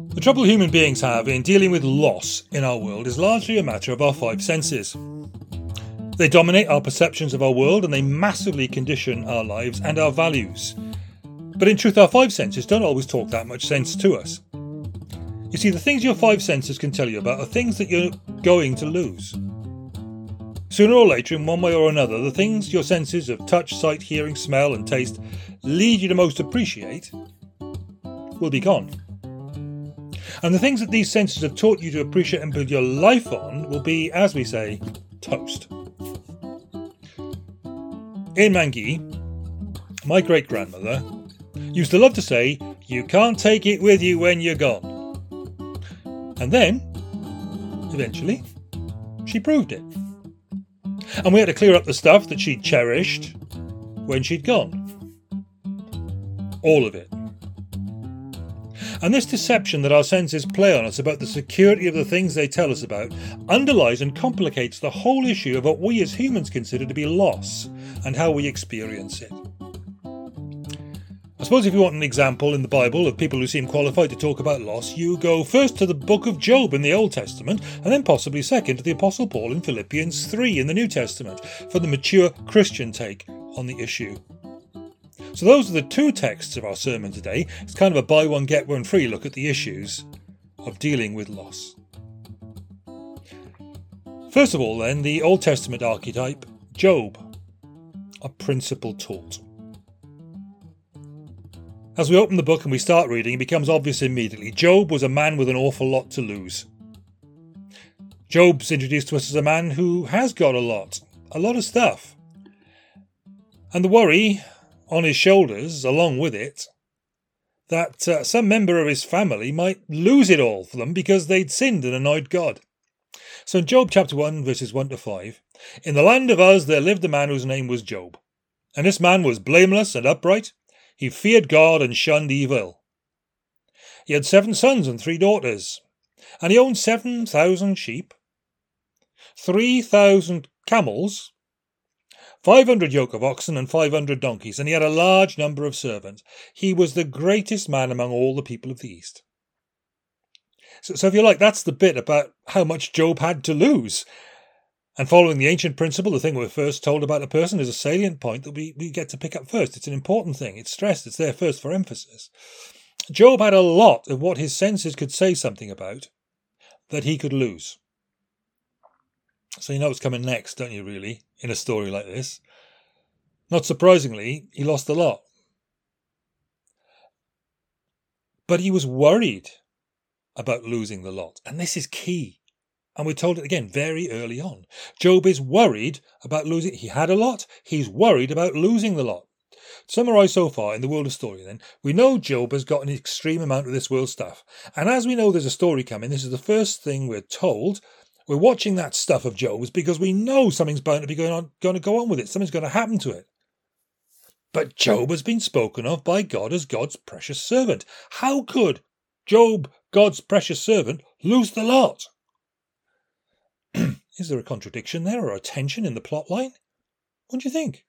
The trouble human beings have in dealing with loss in our world is largely a matter of our five senses. They dominate our perceptions of our world and they massively condition our lives and our values. But in truth, our five senses don't always talk that much sense to us. You see, the things your five senses can tell you about are things that you're going to lose. Sooner or later, in one way or another, the things your senses of touch, sight, hearing, smell and taste lead you to most appreciate will be gone. And the things that these senses have taught you to appreciate and build your life on will be, as we say, toast. In Mangi, my great-grandmother used to love to say, "You can't take it with you when you're gone." And then, eventually, she proved it. And we had to clear up the stuff that she'd cherished when she'd gone. All of it. And this deception that our senses play on us about the security of the things they tell us about underlies and complicates the whole issue of what we as humans consider to be loss and how we experience it. I suppose if you want an example in the Bible of people who seem qualified to talk about loss, you go first to the book of Job in the Old Testament, and then possibly second to the Apostle Paul in Philippians 3 in the New Testament, for the mature Christian take on the issue. So those are the two texts of our sermon today. It's kind of a buy one get one free look at the issues of dealing with loss. First of all then, the Old Testament archetype, Job, a principle taught. As we open the book and we start reading, it becomes obvious immediately. Job was a man with an awful lot to lose. Job's introduced to us as a man who has got a lot of stuff. And the worry on his shoulders, along with it, that some member of his family might lose it all for them because they'd sinned and annoyed God. So in Job chapter 1, verses 1 to 5, "In the land of Uz there lived a man whose name was Job. And this man was blameless and upright. He feared God and shunned evil. He had 7 sons and 3 daughters, and he owned 7,000 sheep, 3,000 camels, 500 yoke of oxen and 500 donkeys, and he had a large number of servants. He was the greatest man among all the people of the East." So if you like, that's the bit about how much Job had to lose. And following the ancient principle, the thing we're first told about a person is a salient point that we get to pick up first. It's an important thing. It's stressed. It's there first for emphasis. Job had a lot of what his senses could say something about that he could lose. So you know what's coming next, don't you, really, in a story like this? Not surprisingly, he lost a lot. But he was worried about losing the lot. And this is key. And we're told it again very early on. Job is worried about losing. He had a lot. He's worried about losing the lot. Summarised so far in the world of story then, we know Job has got an extreme amount of this world stuff. And as we know there's a story coming, this is the first thing we're told. We're watching that stuff of Job's because we know something's bound to be going to go on with it. Something's going to happen to it. But Job has been spoken of by God as God's precious servant. How could Job, God's precious servant, lose the lot? Is there a contradiction there or a tension in the plot line? What do you think?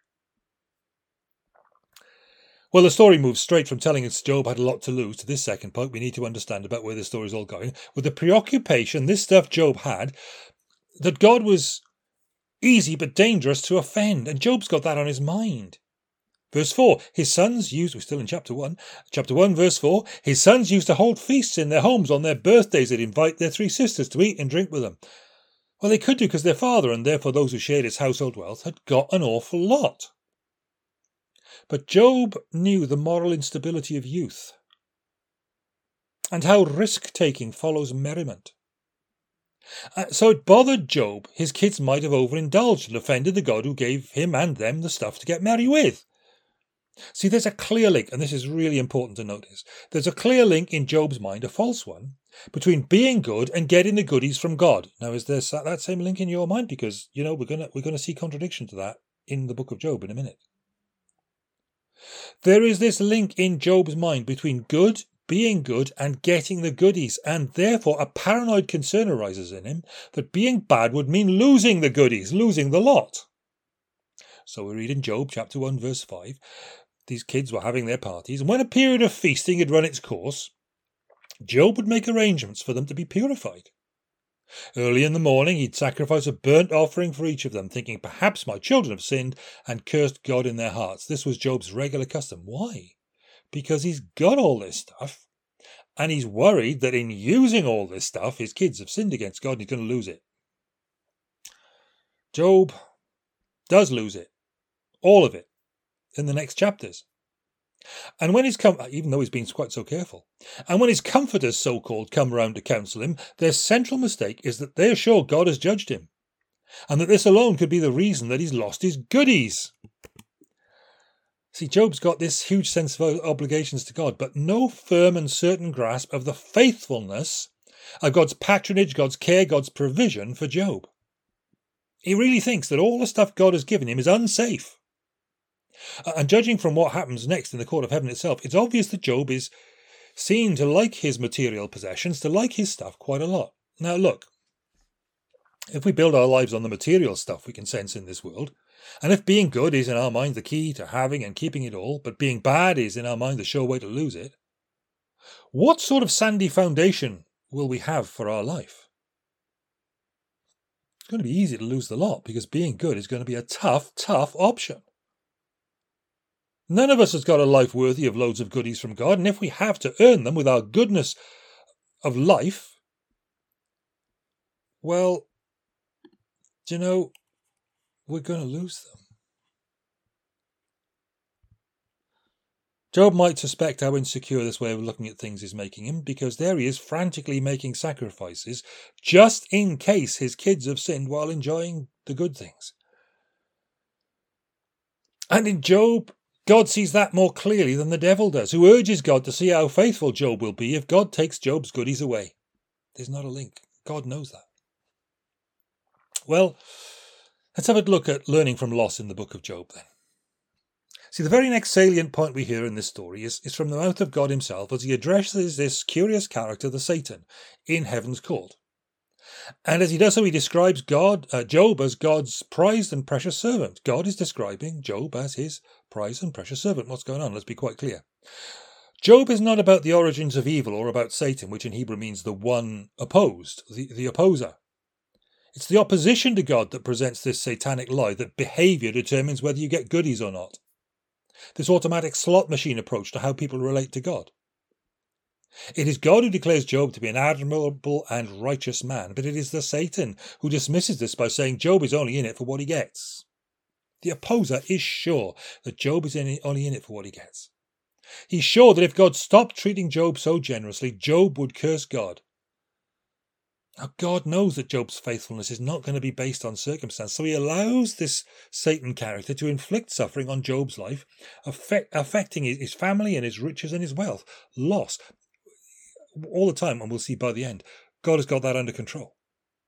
Well, the story moves straight from telling us Job had a lot to lose to this second point we need to understand about where the story's all going, with the preoccupation this stuff Job had, that God was easy but dangerous to offend, and Job's got that on his mind. Verse 4, his sons used, we're still in chapter 1, verse 4, his sons used to hold feasts in their homes on their birthdays. They'd invite their 3 sisters to eat and drink with them. Well, they could do because their father, and therefore those who shared his household wealth, had got an awful lot. But Job knew the moral instability of youth, and how risk-taking follows merriment. So it bothered Job his kids might have overindulged and offended the God who gave him and them the stuff to get merry with. See, there's a clear link, and this is really important to notice. There's a clear link in Job's mind, a false one, between being good and getting the goodies from God. Now, is there that same link in your mind? Because, you know, we're going to see contradiction to that in the book of Job in a minute. There is this link in Job's mind between being good and getting the goodies, and therefore a paranoid concern arises in him that being bad would mean losing the goodies, losing the lot. So we read in Job chapter 1 verse 5, these kids were having their parties, and when a period of feasting had run its course, Job would make arrangements for them to be purified. Early in the morning he'd sacrifice a burnt offering for each of them, thinking perhaps my children have sinned and cursed God in their hearts. This was Job's regular custom. Why? Because he's got all this stuff, and he's worried that in using all this stuff his kids have sinned against God and he's going to lose it. Job does lose it. All of it. In the next chapters. And when his even though he's been quite so careful, and when his comforters, so-called, come round to counsel him, their central mistake is that they are sure God has judged him, and that this alone could be the reason that he's lost his goodies. See, Job's got this huge sense of obligations to God, but no firm and certain grasp of the faithfulness of God's patronage, God's care, God's provision for Job. He really thinks that all the stuff God has given him is unsafe. And judging from what happens next in the court of heaven itself, it's obvious that Job is seen to like his material possessions, to like his stuff quite a lot. Now look, if we build our lives on the material stuff we can sense in this world, and if being good is in our mind the key to having and keeping it all, but being bad is in our mind the sure way to lose it, what sort of sandy foundation will we have for our life? It's going to be easy to lose the lot, because being good is going to be a tough option. None of us has got a life worthy of loads of goodies from God, and if we have to earn them with our goodness of life, well, do you know, we're going to lose them. Job might suspect how insecure this way of looking at things is making him, because there he is frantically making sacrifices just in case his kids have sinned while enjoying the good things. And in Job, God sees that more clearly than the devil does, who urges God to see how faithful Job will be if God takes Job's goodies away. There's not a link. God knows that. Well, let's have a look at learning from loss in the book of Job then. See, the very next salient point we hear in this story is from the mouth of God himself as he addresses this curious character, the Satan, in heaven's court. And as he does so, he describes Job as God's prized and precious servant. God is describing Job as his prized and precious servant. What's going on? Let's be quite clear. Job is not about the origins of evil or about Satan, which in Hebrew means the one opposed, the opposer. It's the opposition to God that presents this satanic lie that behaviour determines whether you get goodies or not. This automatic slot machine approach to how people relate to God. It is God who declares Job to be an admirable and righteous man, but it is the Satan who dismisses this by saying Job is only in it for what he gets. The opposer is sure that Job is only in it for what he gets. He's sure that if God stopped treating Job so generously, Job would curse God. Now, God knows that Job's faithfulness is not going to be based on circumstance, so he allows this Satan character to inflict suffering on Job's life, affecting his family and his riches and his wealth, loss. All the time, and we'll see by the end, God has got that under control.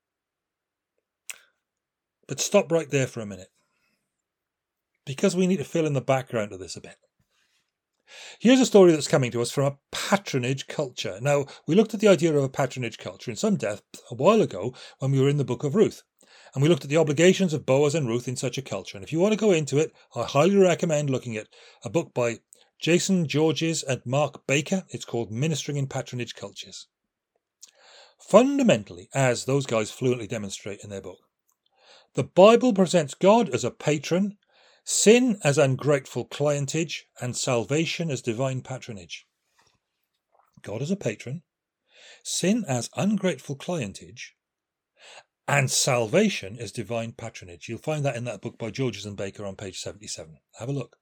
But stop right there for a minute, because we need to fill in the background of this a bit. Here's a story that's coming to us from a patronage culture. Now, we looked at the idea of a patronage culture in some depth a while ago when we were in the book of Ruth, and we looked at the obligations of Boaz and Ruth in such a culture. And if you want to go into it, I highly recommend looking at a book by Jason Georges and Mark Baker. It's called Ministering in Patronage Cultures. Fundamentally, as those guys fluently demonstrate in their book, the Bible presents God as a patron, sin as ungrateful clientage, and salvation as divine patronage. God as a patron, sin as ungrateful clientage, and as divine patronage. You'll find that in that book by Georges and Baker on page 77. Have a look.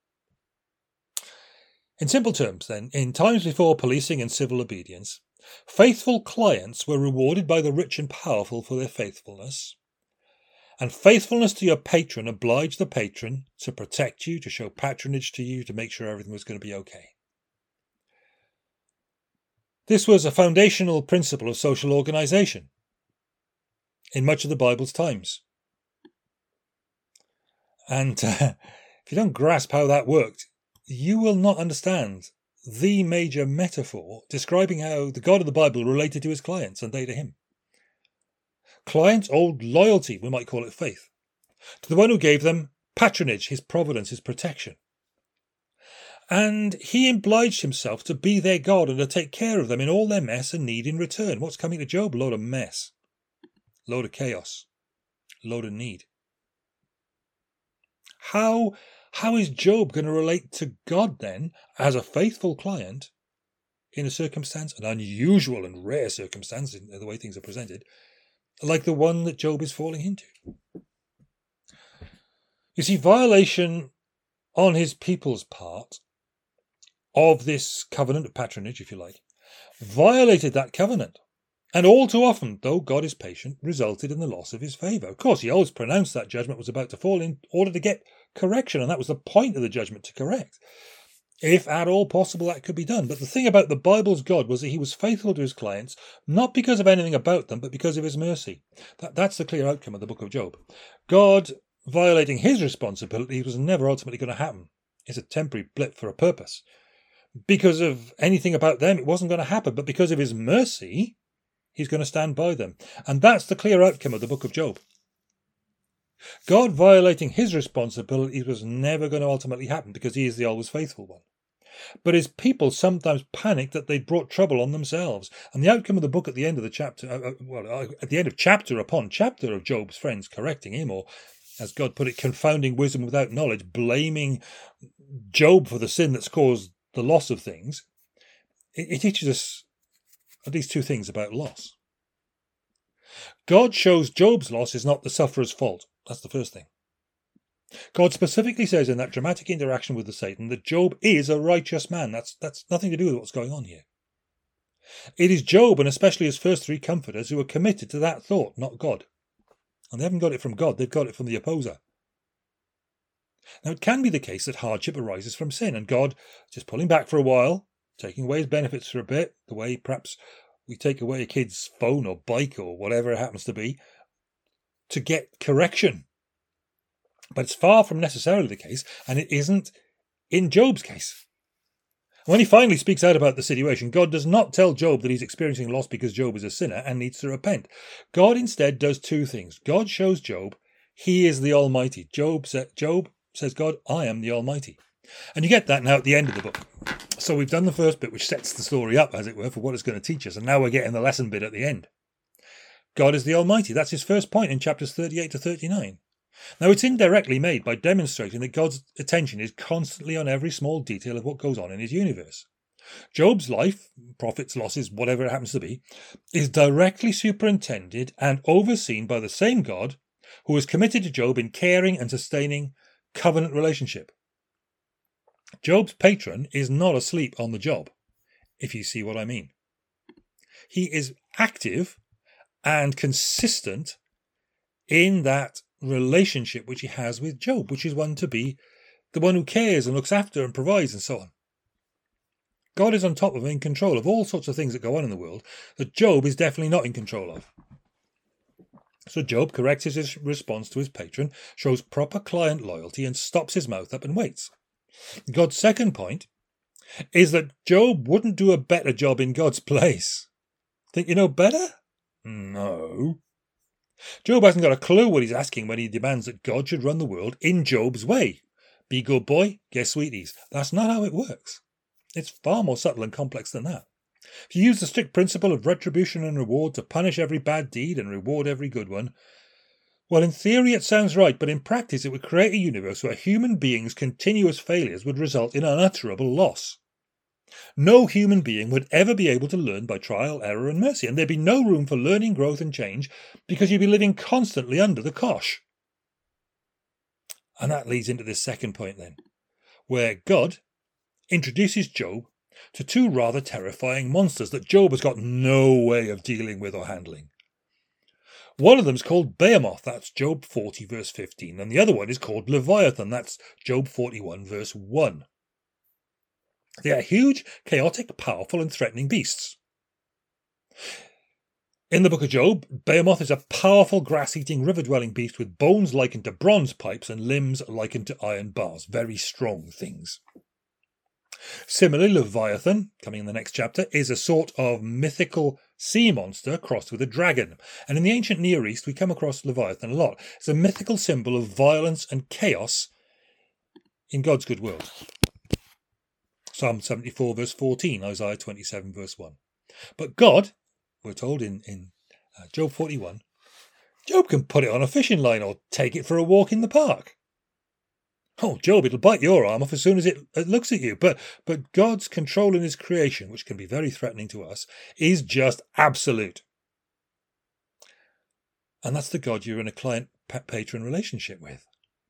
In simple terms, then, in times before policing and civil obedience, faithful clients were rewarded by the rich and powerful for their faithfulness, and faithfulness to your patron obliged the patron to protect you, to show patronage to you, to make sure everything was going to be okay. This was a foundational principle of social organisation in much of the Bible's times. And if you don't grasp how that worked, you will not understand the major metaphor describing how the God of the Bible related to his clients and they to him. Clients owed loyalty, we might call it faith, to the one who gave them patronage, his providence, his protection. And he obliged himself to be their God and to take care of them in all their mess and need in return. What's coming to Job? Load of mess, load of chaos, load of need. How is Job going to relate to God then as a faithful client in a circumstance, an unusual and rare circumstance in the way things are presented, like the one that Job is falling into? You see, violation on his people's part of this covenant of patronage, if you like, violated that covenant. And all too often, though God is patient, resulted in the loss of his favour. Of course, he always pronounced that judgment was about to fall in order to get correction, and that was the point of the judgment, to correct. If at all possible, that could be done. But the thing about the Bible's God was that he was faithful to his clients, not because of anything about them, but because of his mercy. That's the clear outcome of the book of Job. God violating his responsibility was never ultimately going to happen. It's a temporary blip for a purpose. Because of anything about them, it wasn't going to happen. But because of his mercy, he's going to stand by them. And that's the clear outcome of the book of Job. God violating his responsibilities was never going to ultimately happen because he is the always faithful one. But his people sometimes panicked that they'd brought trouble on themselves. And the outcome of the book at the end of the chapter, at the end of chapter upon chapter of Job's friends correcting him, or as God put it, confounding wisdom without knowledge, blaming Job for the sin that's caused the loss of things, it teaches us at least two things about loss. God shows Job's loss is not the sufferer's fault. That's the first thing. God specifically says in that dramatic interaction with the Satan that Job is a righteous man. That's nothing to do with what's going on here. It is Job, and especially his first three comforters, who are committed to that thought, not God. And they haven't got it from God, they've got it from the opposer. Now, it can be the case that hardship arises from sin, and God just pulling back for a while, taking away his benefits for a bit, the way perhaps we take away a kid's phone or bike or whatever it happens to be, to get correction. But it's far from necessarily the case, and it isn't in Job's case. When he finally speaks out about the situation, God does not tell Job that he's experiencing loss because Job is a sinner and needs to repent. God instead does two things. God shows Job he is the Almighty. Job says, God, I am the Almighty. And you get that now at the end of the book. So we've done the first bit, which sets the story up, as it were, for what it's going to teach us. And now we're getting the lesson bit at the end. God is the Almighty. That's his first point in chapters 38 to 39. Now, it's indirectly made by demonstrating that God's attention is constantly on every small detail of what goes on in his universe. Job's life, profits, losses, whatever it happens to be, is directly superintended and overseen by the same God who is committed to Job in caring and sustaining covenant relationship. Job's patron is not asleep on the job, if you see what I mean. He is active and consistent in that relationship which he has with Job, which is one to be the one who cares and looks after and provides and so on. God is on top of and in control of all sorts of things that go on in the world that Job is definitely not in control of. So Job corrects his response to his patron, shows proper client loyalty, and stops his mouth up and waits. God's second point is that Job wouldn't do a better job in God's place. Think you know better? No. Job hasn't got a clue what he's asking when he demands that God should run the world in Job's way. Be good boy, get sweeties. That's not how it works. It's far more subtle and complex than that. If you use the strict principle of retribution and reward to punish every bad deed and reward every good one, well, in theory it sounds right, but in practice it would create a universe where human beings' continuous failures would result in unutterable loss. No human being would ever be able to learn by trial, error and mercy, and there'd be no room for learning, growth and change because you'd be living constantly under the cosh. And that leads into this second point then, where God introduces Job to two rather terrifying monsters that Job has got no way of dealing with or handling. One of them is called Behemoth, that's Job 40 verse 15, and the other one is called Leviathan, that's Job 41 verse 1. They are huge, chaotic, powerful and threatening beasts. In the book of Job, Behemoth is a powerful grass-eating, river-dwelling beast with bones likened to bronze pipes and limbs likened to iron bars. Very strong things. Similarly, Leviathan, coming in the next chapter, is a sort of mythical sea monster crossed with a dragon. And in the ancient Near East, we come across Leviathan a lot. It's a mythical symbol of violence and chaos in God's good world. Psalm 74 verse 14, Isaiah 27 verse 1. But God, we're told in Job 41, Job can put it on a fishing line or take it for a walk in the park. Oh, Job, it'll bite your arm off as soon as it looks at you. But God's control in his creation, which can be very threatening to us, is just absolute. And that's the God you're in a client-patron relationship with.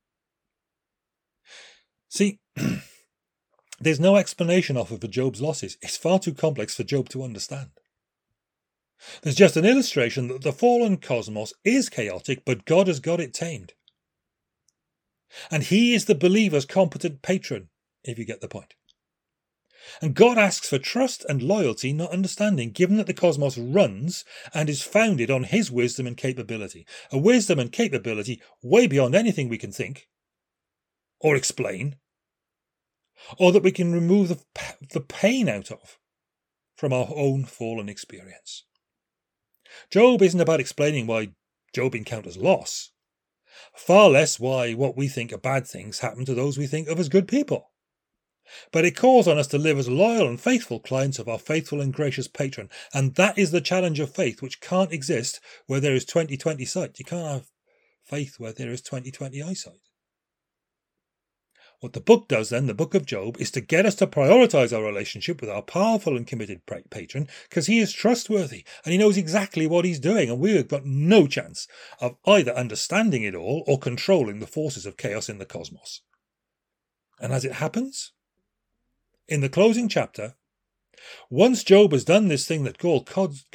See, there's no explanation offered for Job's losses. It's far too complex for Job to understand. There's just an illustration that the fallen cosmos is chaotic, but God has got it tamed. And he is the believer's competent patron, if you get the point. And God asks for trust and loyalty, not understanding, given that the cosmos runs and is founded on his wisdom and capability. A wisdom and capability way beyond anything we can think or explain, or that we can remove the pain out of from our own fallen experience. Job isn't about explaining why Job encounters loss, far less why what we think are bad things happen to those we think of as good people. But it calls on us to live as loyal and faithful clients of our faithful and gracious patron, and that is the challenge of faith, which can't exist where there is 20/20 sight. You can't have faith where there is 20/20 eyesight. What the book does then, the book of Job, is to get us to prioritise our relationship with our powerful and committed patron, because he is trustworthy and he knows exactly what he's doing, and we have got no chance of either understanding it all or controlling the forces of chaos in the cosmos. And as it happens, in the closing chapter, once Job has done this thing that God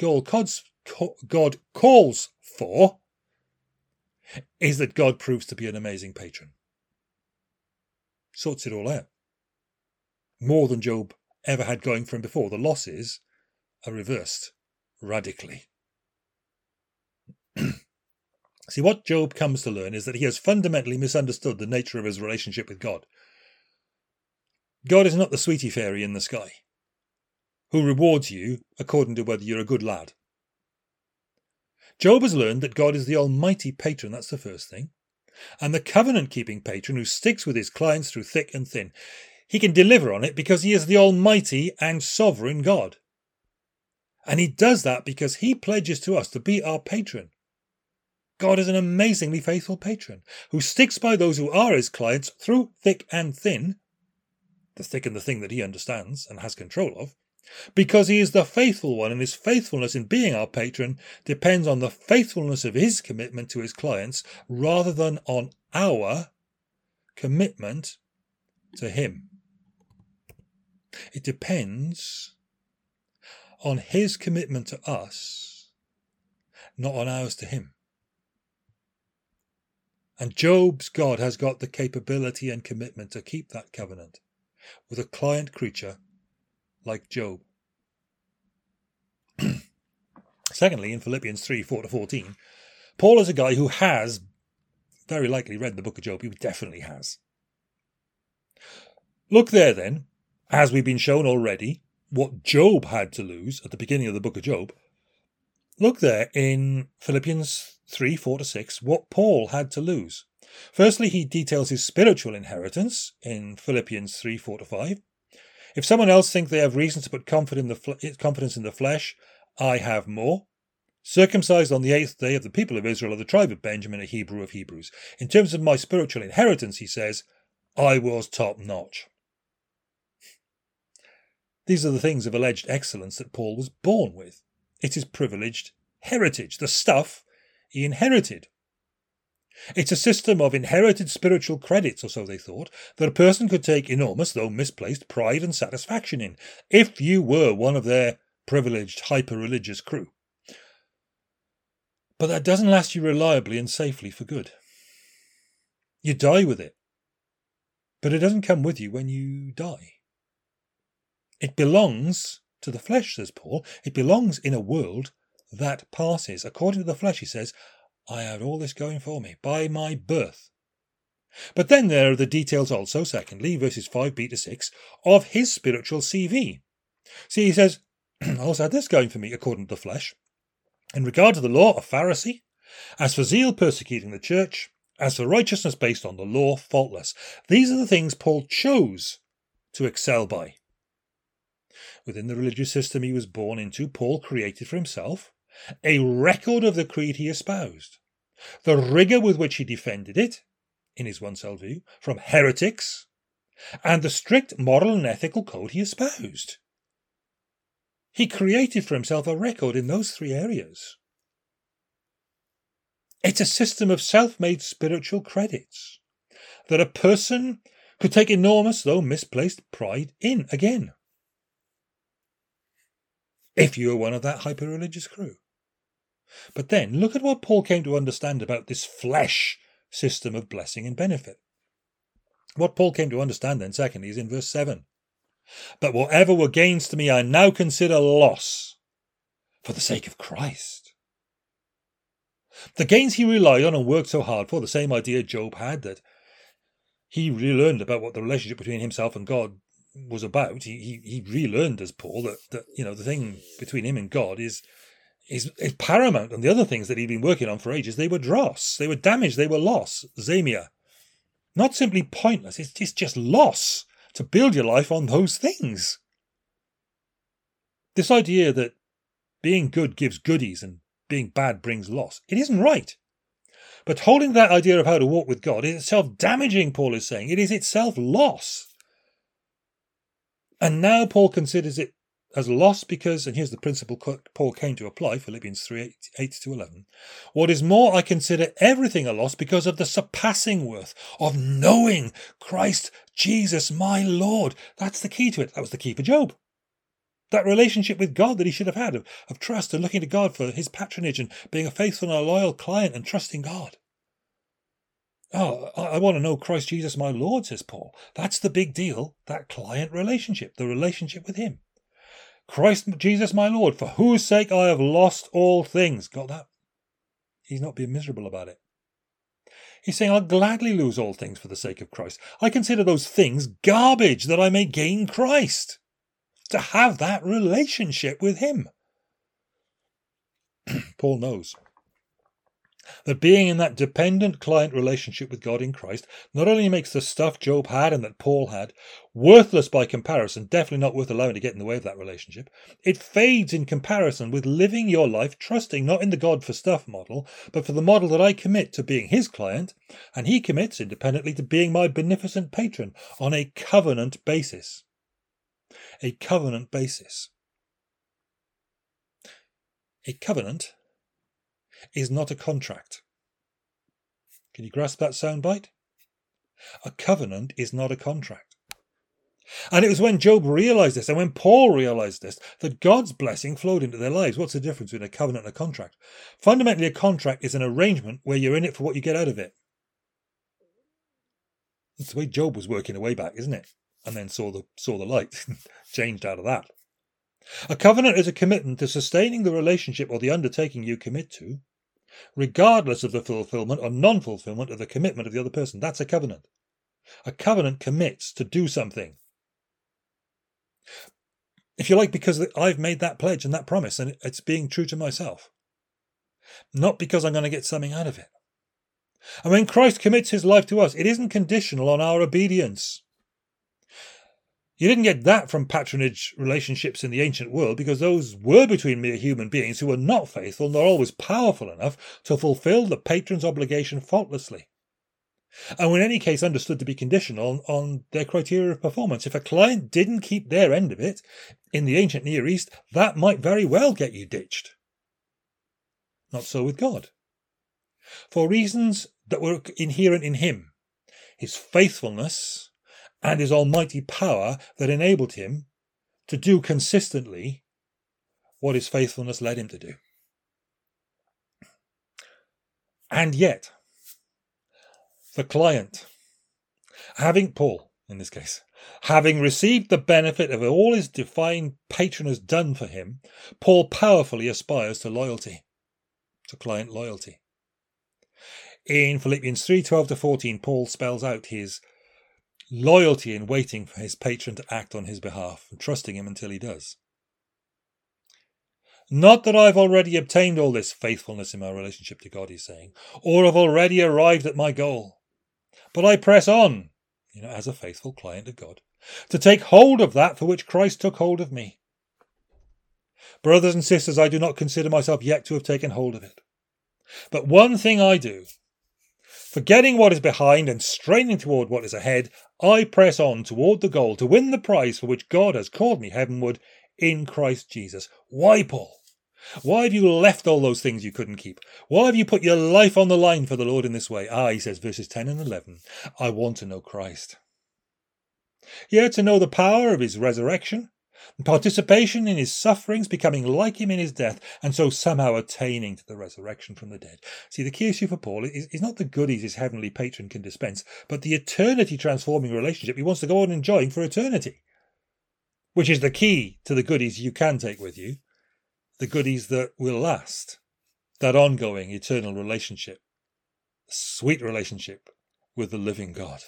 calls for, is that God proves to be an amazing patron. Sorts it all out. More than Job ever had going for him before. The losses are reversed radically. See, what Job comes to learn is that he has fundamentally misunderstood the nature of his relationship with God. God is not the sweetie fairy in the sky, who rewards you according to whether you're a good lad. Job has learned that God is the almighty patron, that's the first thing, and the covenant-keeping patron who sticks with his clients through thick and thin. He can deliver on it because he is the almighty and sovereign God. And he does that because he pledges to us to be our patron. God is an amazingly faithful patron who sticks by those who are his clients through thick and thin, the thick and the thing that he understands and has control of, because he is the faithful one, and his faithfulness in being our patron depends on the faithfulness of his commitment to his clients rather than on our commitment to him. It depends on his commitment to us, not on ours to him. And Job's God has got the capability and commitment to keep that covenant with a client creature like Job. Secondly, in Philippians 3, 4-14, Paul is a guy who has very likely read the book of Job. He definitely has. Look there then, as we've been shown already, what Job had to lose at the beginning of the book of Job. Look there in Philippians 3, 4-6, what Paul had to lose. Firstly, he details his spiritual inheritance in Philippians 3, 4-5. If someone else thinks they have reason to put confidence in the flesh, I have more. Circumcised on the 8th day of the people of Israel, of the tribe of Benjamin, a Hebrew of Hebrews. In terms of my spiritual inheritance, he says, I was top notch. These are the things of alleged excellence that Paul was born with. It is privileged heritage, the stuff he inherited. It's a system of inherited spiritual credits, or so they thought, that a person could take enormous, though misplaced, pride and satisfaction in, if you were one of their privileged, hyper-religious crew. But that doesn't last you reliably and safely for good. You die with it, but it doesn't come with you when you die. It belongs to the flesh, says Paul. It belongs in a world that passes. According to the flesh, he says, I had all this going for me by my birth. But then there are the details also, secondly, verses 5b-6, of his spiritual CV. See, he says, I also had this going for me according to the flesh. In regard to the law, a Pharisee. As for zeal, persecuting the church. As for righteousness based on the law, faultless. These are the things Paul chose to excel by. within the religious system he was born into, Paul created for himself a record of the creed he espoused, the rigour with which he defended it, in his one-cell view, from heretics, and the strict moral and ethical code he espoused. He created for himself a record in those three areas. It's a system of self-made spiritual credits that a person could take enormous, though misplaced, pride in again, if you were one of that hyper-religious crew. But then, look at what Paul came to understand about this flesh system of blessing and benefit. What Paul came to understand then, secondly, is in verse 7. But whatever were gains to me, I now consider loss for the sake of Christ. The gains he relied on and worked so hard for, the same idea Job had, that he relearned about what the relationship between himself and God was about. He relearned, as Paul, that the thing between him and God is paramount. And the other things that he'd been working on for ages, they were dross, they were damage, they were loss, zamia. Not simply pointless, it's just loss to build your life on those things. This idea that being good gives goodies and being bad brings loss, it isn't right. But holding that idea of how to walk with God is itself damaging, Paul is saying. It is itself loss. And now Paul considers it as loss because, and here's the principle Paul came to apply, Philippians 3, 8-11. What is more, I consider everything a loss because of the surpassing worth of knowing Christ Jesus my Lord. That's the key to it. That was the key for Job. That relationship with God that he should have had, of trust and looking to God for his patronage and being a faithful and a loyal client and trusting God. Oh, I want to know Christ Jesus my Lord, says Paul. That's the big deal, that client relationship, the relationship with him. Christ Jesus my Lord, for whose sake I have lost all things. Got that? He's not being miserable about it. He's saying, I'll gladly lose all things for the sake of Christ. I consider those things garbage that I may gain Christ. To have that relationship with him. Paul knows that being in that dependent client relationship with God in Christ not only makes the stuff Job had and that Paul had worthless by comparison, definitely not worth allowing to get in the way of that relationship, it fades in comparison with living your life trusting not in the God for stuff model, but for the model that I commit to being his client, and he commits independently to being my beneficent patron on a covenant basis. A covenant basis. A covenant is not a contract. Can you grasp that soundbite? A covenant is not a contract. And it was when Job realised this, and when Paul realised this, that God's blessing flowed into their lives. What's the difference between a covenant and a contract? Fundamentally, a contract is an arrangement where you're in it for what you get out of it. That's the way Job was working a way back, isn't it? And then saw the light, changed out of that. A covenant is a commitment to sustaining the relationship or the undertaking you commit to, regardless of the fulfillment or non-fulfillment of the commitment of the other person. That's a covenant. A covenant commits to do something. If you like, because I've made that pledge and that promise, and it's being true to myself. Not because I'm going to get something out of it. And when Christ commits his life to us, it isn't conditional on our obedience. You didn't get that from patronage relationships in the ancient world because those were between mere human beings who were not faithful nor always powerful enough to fulfill the patron's obligation faultlessly. And were in any case understood to be conditional on their criteria of performance. If a client didn't keep their end of it, in the ancient Near East, that might very well get you ditched. Not so with God. For reasons that were inherent in him, his faithfulness and his almighty power that enabled him to do consistently what his faithfulness led him to do. And yet, the client, Paul in this case, having received the benefit of all his divine patron has done for him, Paul powerfully aspires to loyalty, to client loyalty. In Philippians 3:12-14, Paul spells out his loyalty in waiting for his patron to act on his behalf and trusting him until he does. Not that I've already obtained all this faithfulness in my relationship to God, he's saying, or have already arrived at my goal, but I press on, as a faithful client of God, to take hold of that for which Christ took hold of me. Brothers and sisters, I do not consider myself yet to have taken hold of it. But one thing I do, forgetting what is behind and straining toward what is ahead, I press on toward the goal to win the prize for which God has called me heavenward in Christ Jesus. Why, Paul? Why have you left all those things you couldn't keep? Why have you put your life on the line for the Lord in this way? He says, verses 10 and 11, I want to know Christ. Yeah, to know the power of his resurrection, participation in his sufferings, becoming like him in his death, and so somehow attaining to the resurrection from the dead. See, the key issue for Paul is not the goodies his heavenly patron can dispense, but the eternity-transforming relationship he wants to go on enjoying for eternity, which is the key to the goodies you can take with you, the goodies that will last, that ongoing eternal relationship, sweet relationship with the living God.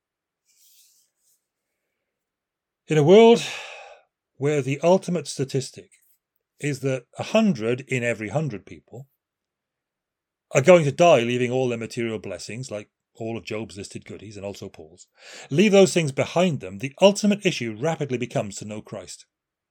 In a world where the ultimate statistic is that 100 in every 100 people are going to die leaving all their material blessings, like all of Job's listed goodies and also Paul's, leave those things behind them, the ultimate issue rapidly becomes to know Christ.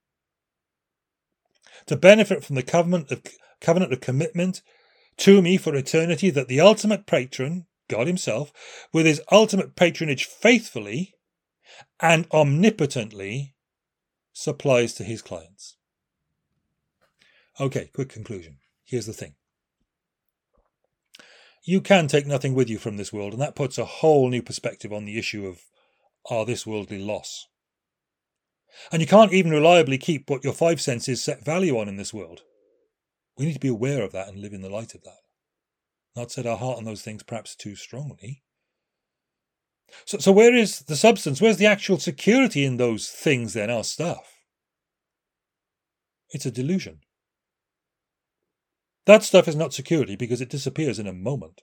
To benefit from the covenant of commitment to me for eternity that the ultimate patron, God himself, with his ultimate patronage faithfully and omnipotently supplies to his clients. Okay, quick conclusion. Here's the thing. You can take nothing with you from this world, and that puts a whole new perspective on the issue of this worldly loss. And you can't even reliably keep what your five senses set value on in this world. We need to be aware of that and live in the light of that. Not set our heart on those things perhaps too strongly. So where is the substance? Where's the actual security in those things then, our stuff? It's a delusion. That stuff is not security because it disappears in a moment.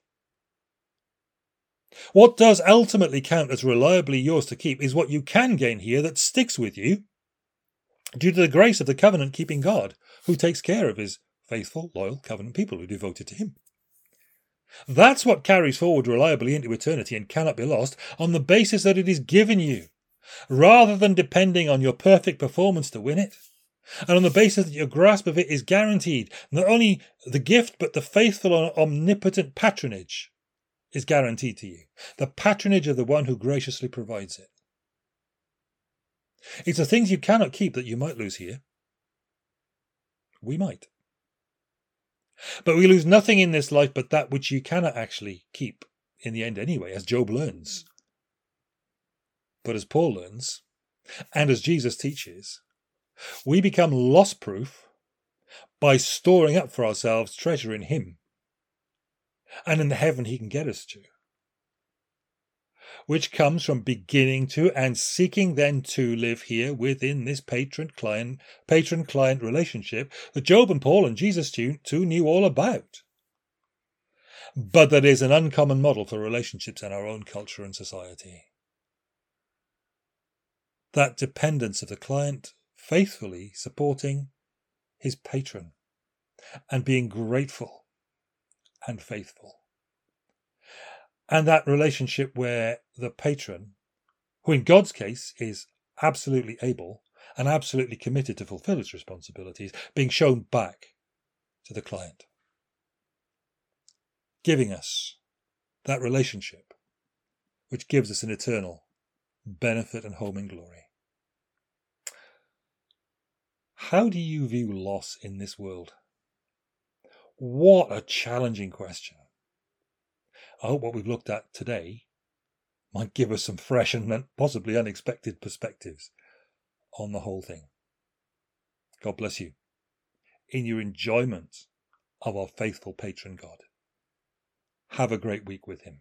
What does ultimately count as reliably yours to keep is what you can gain here that sticks with you due to the grace of the covenant-keeping God who takes care of his faithful, loyal covenant people who are devoted to him. That's what carries forward reliably into eternity and cannot be lost on the basis that it is given you, rather than depending on your perfect performance to win it, and on the basis that your grasp of it is guaranteed. Not only the gift, but the faithful and omnipotent patronage is guaranteed to you. The patronage of the one who graciously provides it. It's the things you cannot keep that you might lose here. We might. But we lose nothing in this life but that which you cannot actually keep in the end anyway, as Job learns. But as Paul learns, and as Jesus teaches, we become loss-proof by storing up for ourselves treasure in him and in the heaven he can get us to, which comes from beginning to and seeking then to live here within this patron-client relationship that Job and Paul and Jesus too knew all about, but that is an uncommon model for relationships in our own culture and society. That dependence of the client faithfully supporting his patron and being grateful and faithful. And that relationship where the patron, who in God's case is absolutely able and absolutely committed to fulfill his responsibilities, being shown back to the client, giving us that relationship which gives us an eternal benefit and home in glory. How do you view loss in this world? What a challenging question. I hope what we've looked at today might give us some fresh and possibly unexpected perspectives on the whole thing. God bless you in your enjoyment of our faithful patron God. Have a great week with him.